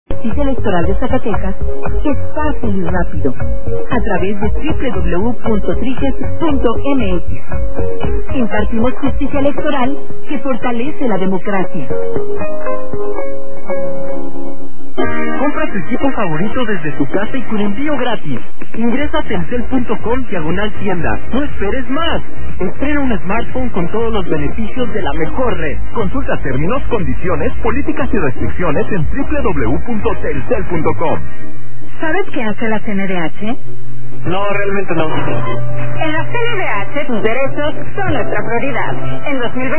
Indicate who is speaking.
Speaker 1: Justicia Electoral de Zacatecas es fácil y rápido a través de www.triges.mx. Impartimos justicia electoral que fortalece la democracia.
Speaker 2: Compra tu equipo favorito desde tu casa y con envío gratis. Ingresa a telcel.com/tienda. No esperes más. Estrena un smartphone con todos los beneficios de la mejor red. Consulta términos, condiciones, políticas y restricciones en www.telcel.com.
Speaker 1: ¿Sabes qué hace la CNDH?
Speaker 2: No, realmente no.
Speaker 1: En la CNDH tus derechos son nuestra prioridad. En 2020